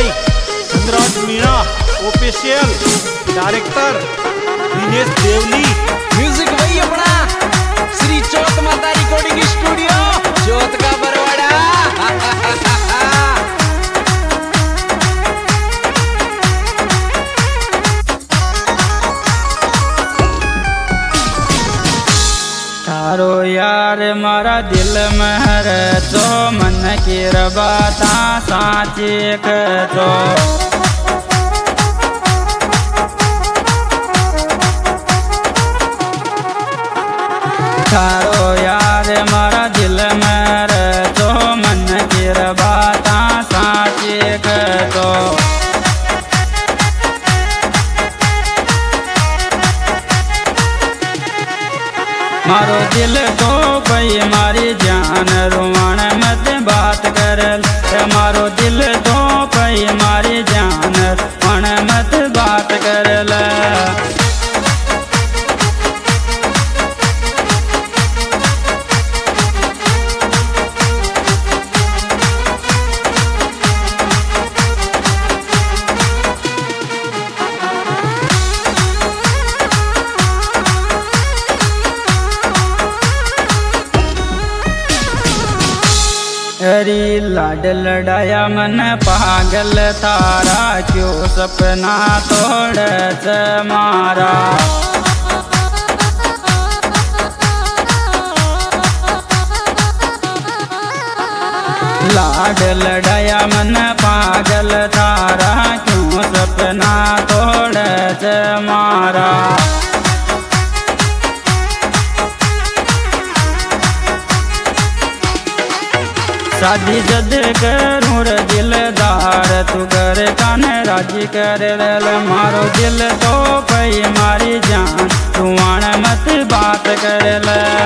भाई Dhanraj Meena, official director Dinesh Devli, music भाई अपना श्री चौथ माता रिकॉर्डिंग स्टूडियो चौथ का बरवाड़ा। थारो यार मारा दिल में है जो मन की बाता साची जो थारो यार मारा दिल में है जो मन की बाता साची जो मारो दिल तो भाई मारी जान रुवाण मत बात करल। मारो दिल तो भाई मारी जान रुवाण मत बात करल। हरी लाड लड़ाया मन पागल तारा क्यों सपना तोड़ मारा। लाड लड़ाया मन पागल तारा क्यों सपना तोड़ मारा। शादी जद करूँ रे दिलदार तू कर कान राजी कर मारो दिल तो पई मारी जान तू आण मत बात कर।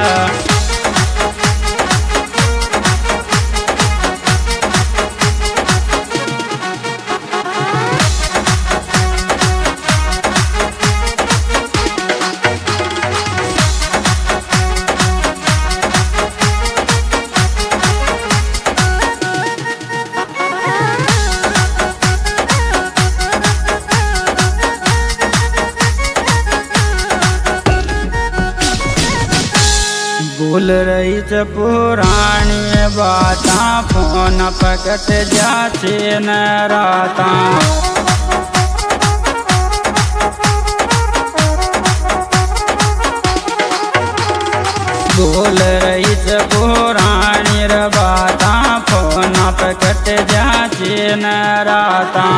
भूल रही च पुरानी बाता फोन पकट जाचे न राता। भूल रही च पुरानी बाता फोन पकट जाचे न राता।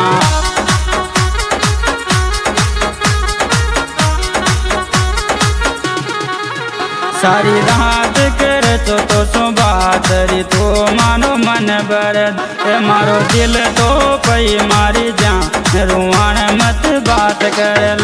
सारी रात कर तो सुबात री तो मानो मन बरद। मारो दिल तो पई मारी जान रुआण मत बात कर।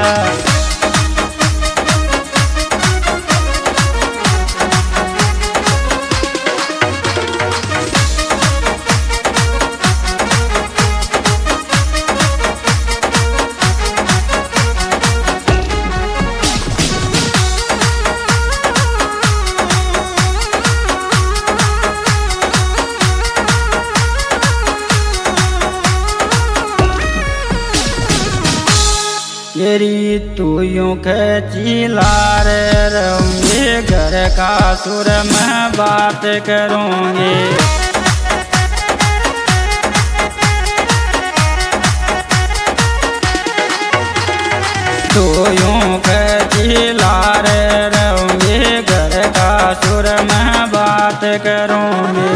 तेरी तू यूं खची लार रहूंगे घर का सुर में बात करूंगे। तू यूं खची लार रहूंगे घर का सुर में बात करूंगे।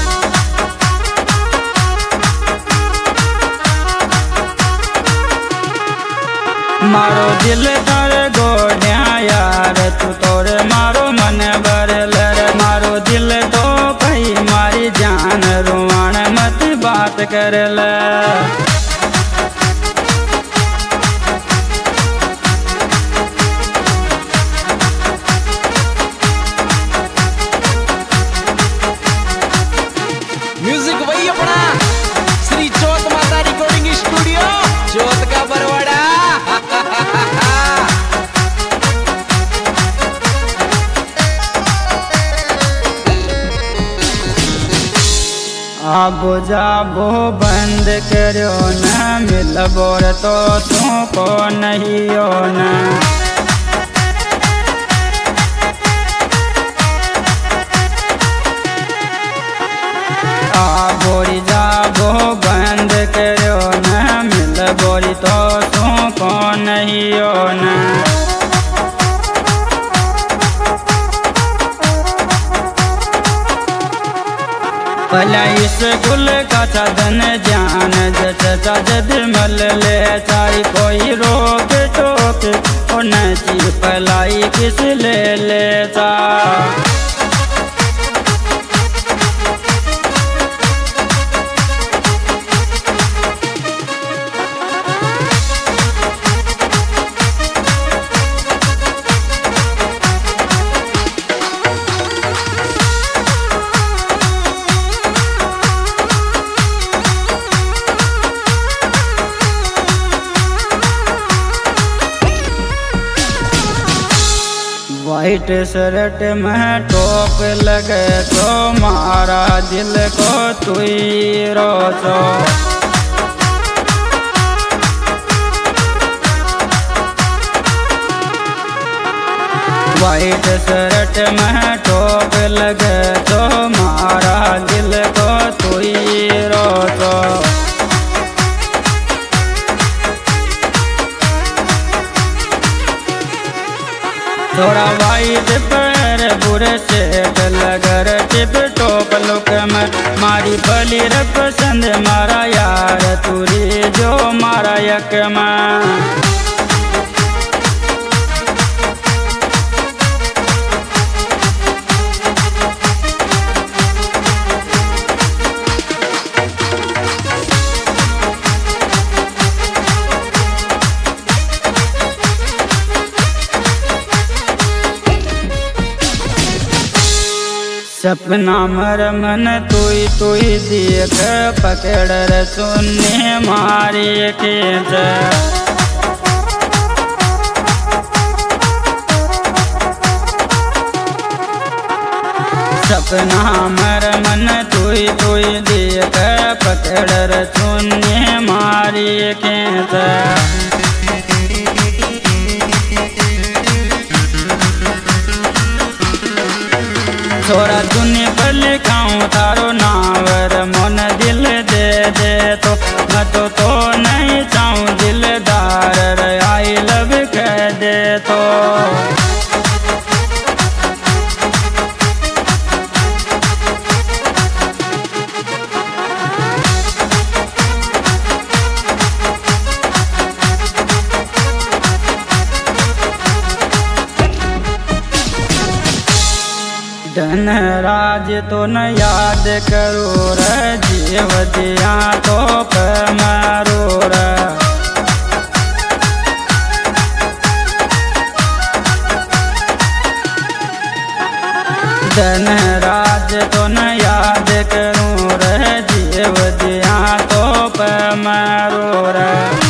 मारो दिल तर गोड्या यार तू तोर मारो मन बरल। मारो दिल तो भाई मारी जान रुआण मत बात करल। म्यूजिक वही अपना श्री चौथ माता रिकॉर्डिंग स्टूडियो चौथ का बरवाड़ा। आबो जाबो बंद करो न मिलबो रे तो तू को नहीं हो न आबोरी जाबो बंद करो न मिलबो रे तो तू को नहीं हो न भला इस गुल का धन जान जद मल ले चाहे कोई रोक टोक नची पलाई किस ले लेता व्हाइट शर्ट में टोप लगे तो मारा दिल को तुई रोचो व्हाइट शर्ट में टोप लगे तो मारा दिल को तुई रोचो थोड़ा वाइट पर बुरे सेट लगर टिप टोप लुक में मारी भली रे पसंद मारा यार तुरी जो मारा यक में सपना मर मन तुई देख पकड़ रे सुनने मारी खेच सपना मर मन तुई देख पकड़ रे सुनने मारी खेच छोरा दुनिया पर लिखाऊं तारो नावर मन दिल दे दे तो मैं तो नहीं चाहूँ दिलदार रे आई लव कह दे तो धन राज तो न याद करो रे जीव दिया तो मारो रे धन राज तो न याद करो रे जीव दिया तो मारो रे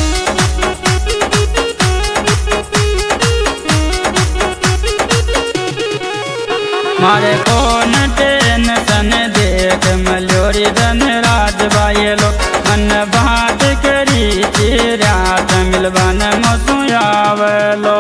मारे कौन टेंशन देख मल्योरी धन राज बायलो मन बात करी रात मिलवान मसुयावलो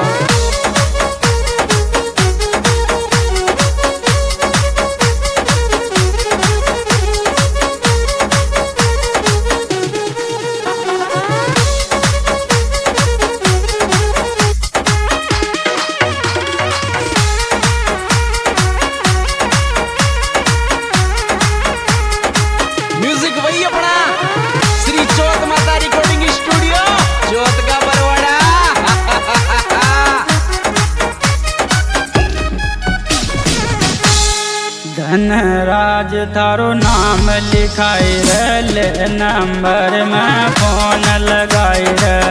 धन राज थारो नाम लिखाई रे नंबर में फोन लगाई रे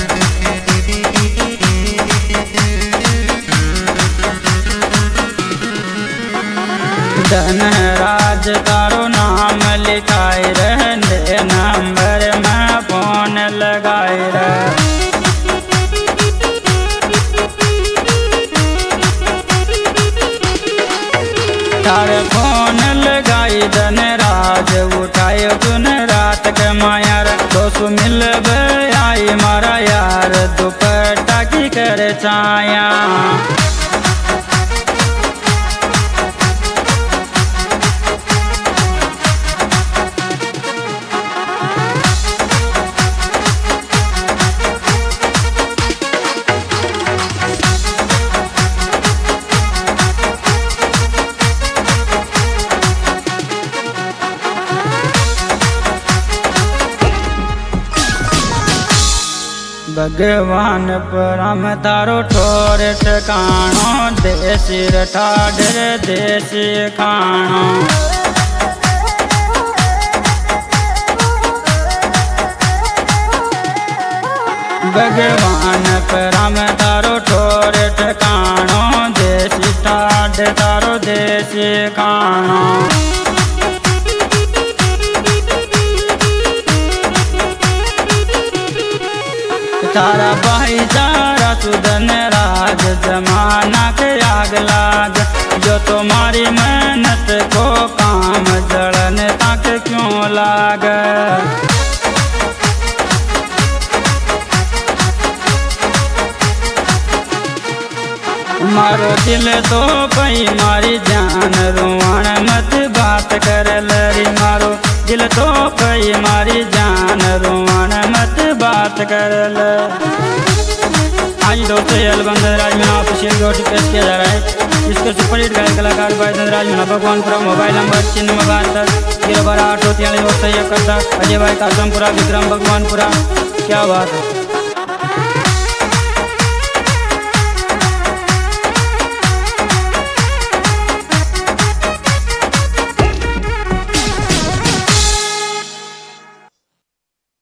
धन राज थारो नाम लिखाई रे नंबर में फोन लगाई रे तार फोन लगाई धन राज परछाया। भगवान परम तारो ठोर ठिकाणो, देसी ठाडर देसी खाणो। भगवान परम तारो ठोर ठिकाणो, देसी ठाड तारो देसी खाणो। तारा भाईचारा सुधन राज, जमाना के आग लाग, जो तुम्हारी मेहनत को काम जड़न तक क्यों लाग। मारो दिल तो पई मारी जान, रोवण मत बात कर लरी। मारो दिल तो पई मारी जान, रोवण मत बात कर ल। आज दोस्तों ये एल्बम धनराज मीणा ऑफिशियल रोटी पेश किया जा रहा है। इसको सुपरहिट गायक कलाकार भाई धनराज मीणा, भगवानपुरा। मोबाइल नंबर 9672 012 843 अजय भाई कासमपुरा, विक्रम भगवानपुरा। क्या बात है।